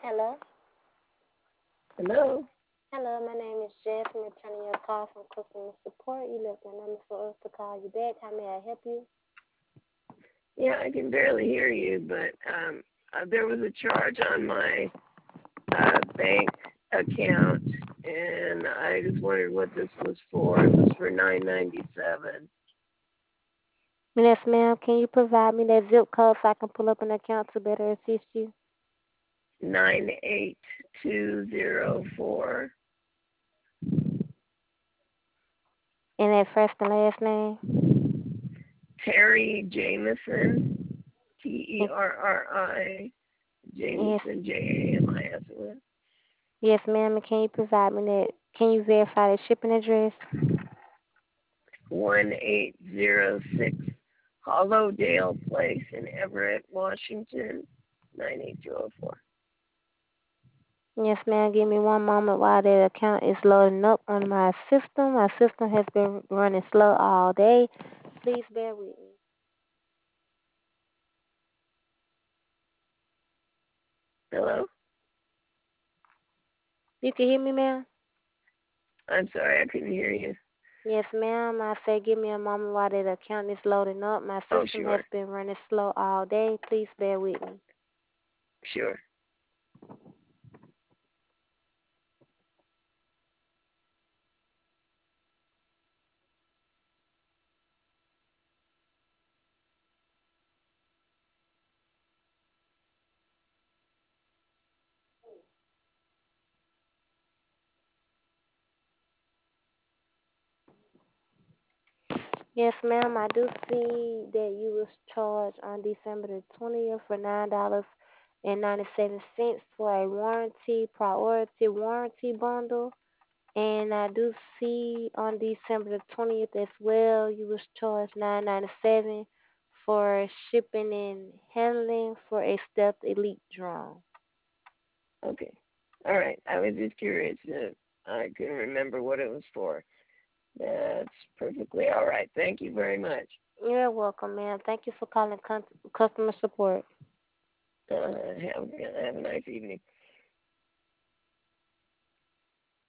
Hello. Hello? Hello, my name is Jess. I'm returning your call from customer support. You left a number for us to call you back. How may I help you? Yeah, I can barely hear you, but there was a charge on my bank account, and I just wondered what this was for. It was for $9.97. Yes, ma'am. Can you provide me that zip code so I can pull up an account to better assist you? 98204. And that first and last name? Terry Jameson, Yes, Terri, yes, Jameson, Jamis. yes, ma'am. And can you provide me that? Can you verify the shipping address? 1806 Hollowdale Place in Everett, Washington, 98204. Yes, ma'am. Give me one moment while that account is loading up on my system. My system has been running slow all day. Please bear with me. Hello? You can hear me, ma'am? I'm sorry, I couldn't hear you. Yes, ma'am. I said give me a moment while that account is loading up. My Oh, system has sure, been running slow all day. Please bear with me. sure. Yes, ma'am. I do see that you was charged on December the 20th for $9.97 for a warranty priority warranty bundle. And I do see on December the 20th as well, you was charged $9.97 for shipping and handling for a Stealth Elite drone. Okay. All right. I was just curious. I couldn't remember what it was for. That's perfectly all right. Thank you very much. You're welcome, ma'am. Thank you for calling customer support. Have a nice evening.